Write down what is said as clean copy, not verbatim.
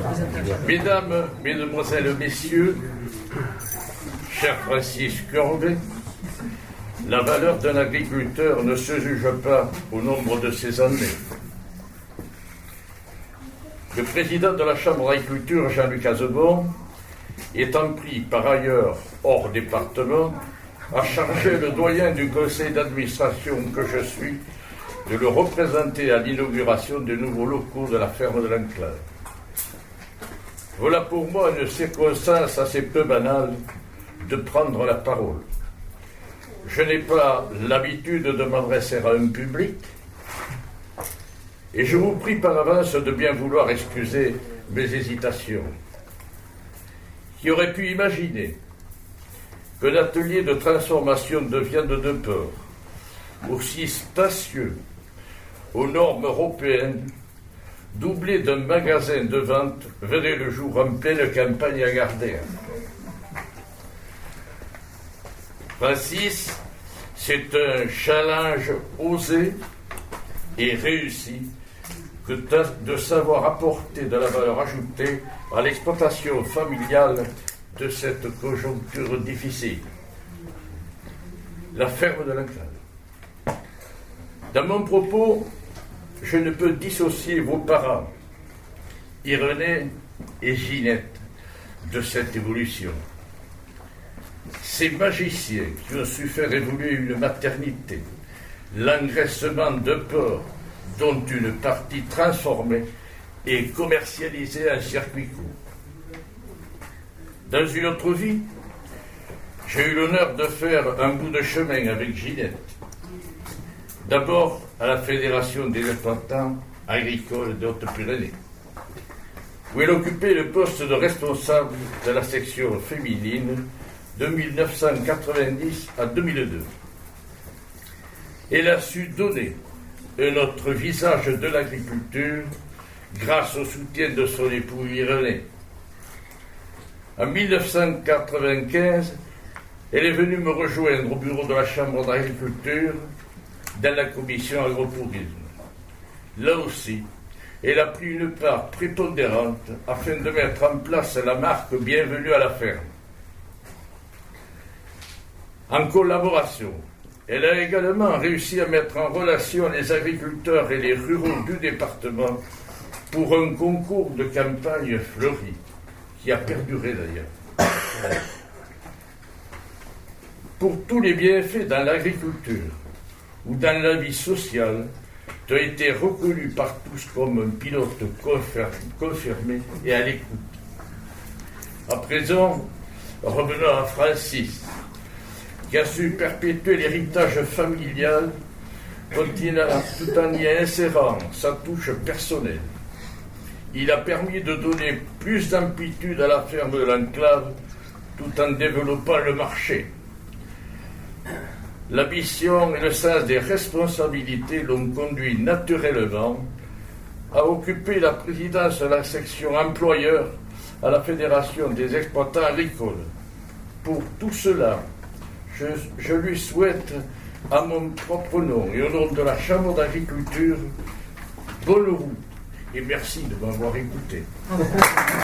Mesdames, Mesdemoiselles, Messieurs, cher Francis Corbet, la valeur d'un agriculteur ne se juge pas au nombre de ses années. Le président de la Chambre d'agriculture, Jean-Luc Azebon, étant pris par ailleurs hors département, a chargé le doyen du conseil d'administration que je suis de le représenter à l'inauguration des nouveaux locaux de la ferme de l'Enclave. Voilà pour moi une circonstance assez peu banale de prendre la parole. Je n'ai pas l'habitude de m'adresser à un public et je vous prie par avance de bien vouloir excuser mes hésitations. Qui aurait pu imaginer qu'un atelier de transformation de viande de porc aussi spacieux aux normes européennes, doublé d'un magasin de vente, verrait le jour en pleine campagne à Gardère. Francis, c'est un challenge osé et réussi que de savoir apporter de la valeur ajoutée à l'exploitation familiale de cette conjoncture difficile. La ferme de l'Enclave. Dans mon propos, je ne peux dissocier vos parents, Irénée et Ginette, de cette évolution. Ces magiciens qui ont su faire évoluer une maternité, l'engraissement de porc, dont une partie transformée et commercialisée en circuit court. Dans une autre vie, j'ai eu l'honneur de faire un bout de chemin avec Ginette. D'abord à la Fédération des exploitants agricoles de Haute-Pyrénées, où elle occupait le poste de responsable de la section féminine de 1990 à 2002. Elle a su donner un autre visage de l'agriculture grâce au soutien de son époux Irénée. En 1995, elle est venue me rejoindre au bureau de la Chambre d'agriculture dans la commission agro-tourisme. Là aussi, elle a pris une part prépondérante afin de mettre en place la marque Bienvenue à la ferme. En collaboration, elle a également réussi à mettre en relation les agriculteurs et les ruraux du département pour un concours de campagne fleuri, qui a perduré d'ailleurs. Pour tous les bienfaits dans l'agriculture ou dans la vie sociale, tu as été reconnu par tous comme un pilote confirmé et à l'écoute. À présent, revenons à Francis, qui a su perpétuer l'héritage familial tout en y insérant sa touche personnelle. Il a permis de donner plus d'amplitude à la ferme de l'Enclave tout en développant le marché. L'ambition et le sens des responsabilités l'ont conduit naturellement à occuper la présidence de la section employeur à la Fédération des exploitants agricoles. Pour tout cela, je lui souhaite, à mon propre nom et au nom de la Chambre d'agriculture, bonne route et merci de m'avoir écouté.